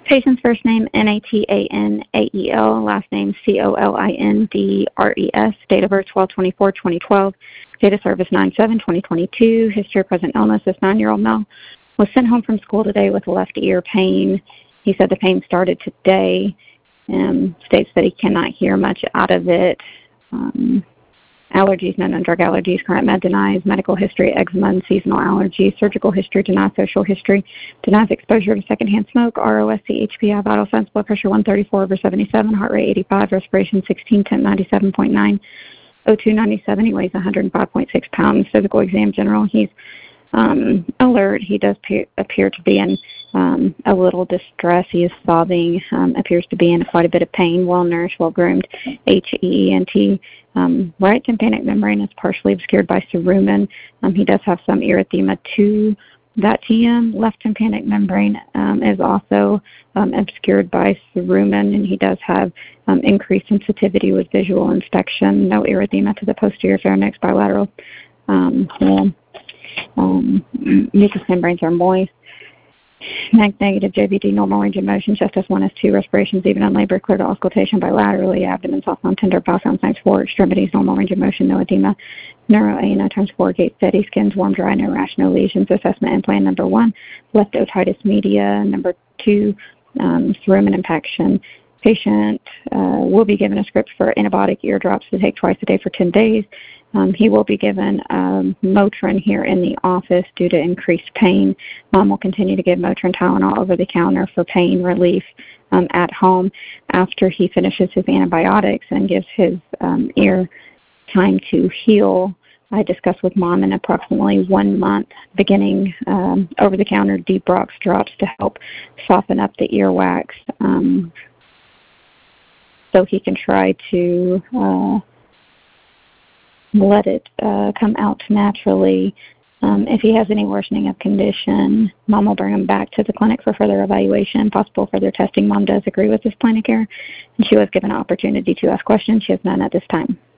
Patient's first name, Natanael, last name Colindres, date of birth 12/24/2012, date of service 9/7/2022, history of present illness. This 9-year-old male was sent home from school today with left ear pain. He said the pain started today, states that he cannot hear much out of it. Allergies, no known drug allergies, current med denies, medical history, eczema and seasonal allergies, surgical history, denies social history, denies exposure to secondhand smoke, ROSC, HPI, vital signs, blood pressure 134/77, heart rate 85, respiration 16, temp 97.9, O2 97, he weighs 105.6 pounds, physical exam general, he's alert, he does appear to be in a little distress, he is sobbing, appears to be in quite a bit of pain, well-nourished, well-groomed, HEENT. Right tympanic membrane is partially obscured by cerumen. He does have some erythema to that TM. Left tympanic membrane is also obscured by cerumen, and he does have increased sensitivity with visual inspection. No erythema to the posterior pharynx, bilateral mucous membranes are moist. MAC negative, JVD, normal range of motion, chest S1, S2, respirations even on labor, clear to auscultation bilaterally, abdomen soft on tender, bowel sounds times 4, extremities, normal range of motion, no edema, neuro ANO times 4, gait steady, skin's warm, dry, no rash, no lesions. Assessment and plan number 1, left otitis media, number 2, cerumen impaction. Patient will be given a script for antibiotic ear drops to take twice a day for 10 days. He will be given Motrin here in the office due to increased pain. Mom will continue to give Motrin Tylenol over the counter for pain relief at home after he finishes his antibiotics and gives his ear time to heal. I discussed with Mom in approximately 1 month beginning over-the-counter Deep Rocks drops to help soften up the earwax so he can try to let it come out naturally. If he has any worsening of condition, Mom will bring him back to the clinic for further evaluation, possible further testing. Mom does agree with this plan of care, and she was given an opportunity to ask questions. She has none at this time.